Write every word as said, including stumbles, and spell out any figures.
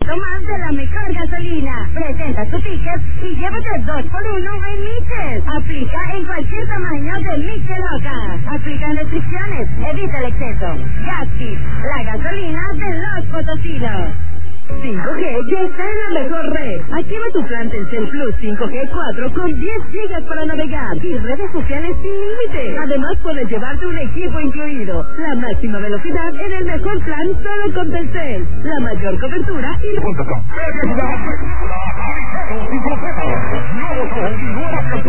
litro más de la mejor gasolina. Presenta tu ticket y llévate dos por uno en Michel. Aplica en cualquier tamaño de Michel Loca. Aplican restricciones. Evita el exceso. Gaspis, la gasolina de los potosinos. cinco G ya está en la mejor red. Activa tu plan Telcel Plus cinco G cuatro con diez gigas para navegar y redes sociales sin límite. Además puedes llevarte un equipo incluido. La máxima velocidad en el mejor plan solo con Telcel. La mayor cobertura y...